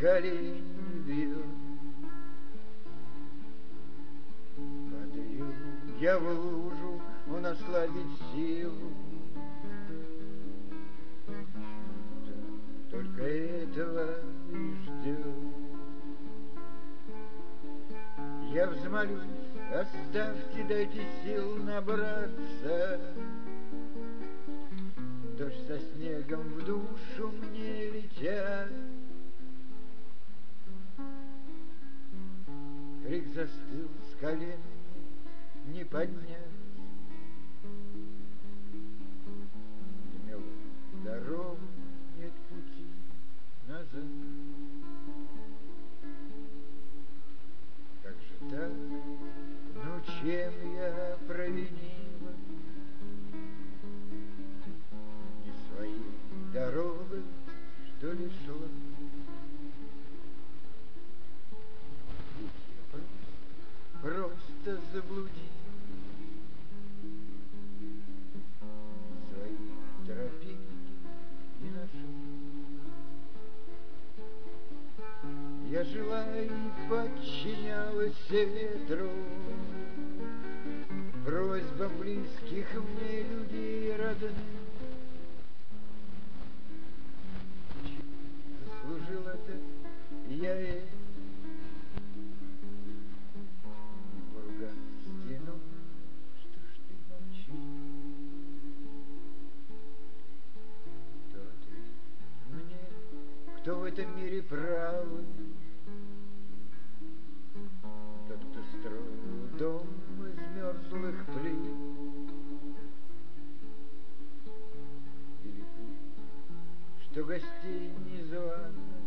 колени бьет. Падаю я в лужу, он ослабит силу. Только этого и ждет. Я взмолюсь, оставьте, дайте сил набраться. Дождь со снегом в душу мне летят. Крик застыл с колен, не поднять. Замело дорогу, нет пути назад. Как же так? Ну чем я провинила? Не своей дорогой, что ли, шла? Ведь я просто заблудил. Своих тропинки не нашел. Я жила и подчинялась ветру, просьбам близких мне людей родных. Заслужил это я и курган стену. Что ж ты молчишь? Кто ответит мне, кто в этом мире правый? Тот, кто строил дом из мерзлых плит, или путь, что гостей незваных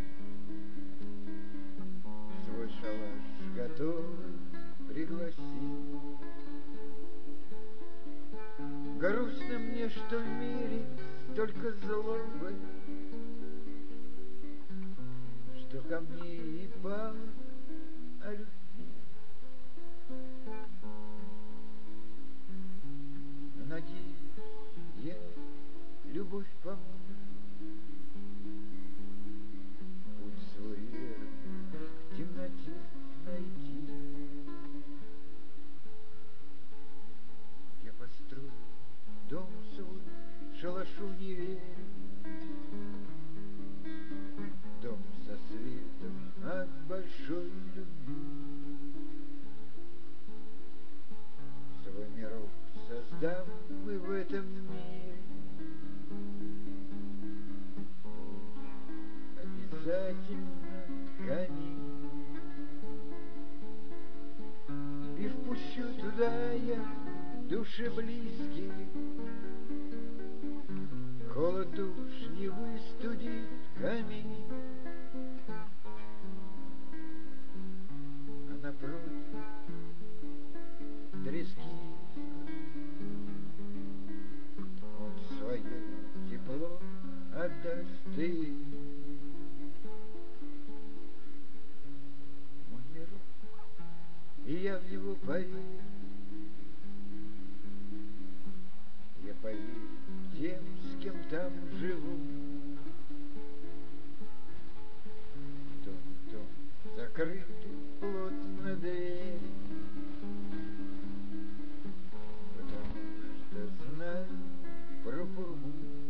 в свой шалаш готовый пригласил. Грустно мне, что в мире столько злобы, что ко мне и пало о любви. Но надеюсь, я любовь поможет путь свой верный в темноте найти. Я построю дом свой, шалашу не верю, дом со светом от большой любви. Свой мирок создам мы в этом мире. Обязательно камин. И впущу туда я души близкие. Холод душ не выстудит камин. А напротив трески он свое тепло отдаст ты. Мой мирок, и я в него поверю. Я поверю тем, с кем там живу. Дом закрыты плотно двери, потому что знаю про пургу.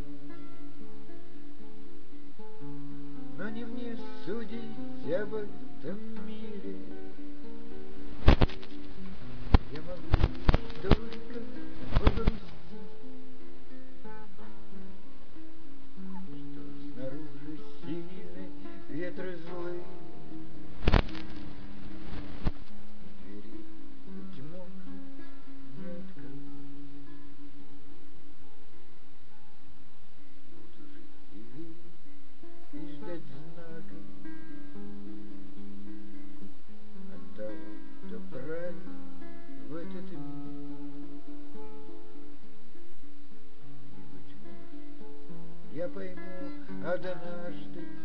Но не мне судить об этом мире. Я могу только погрустить, что снаружи сильны ветры злые. Двери, быть может, не открыть. Буду жить и верить, и ждать знака от того, кто правит в этот мир. И, быть может, я пойму однажды,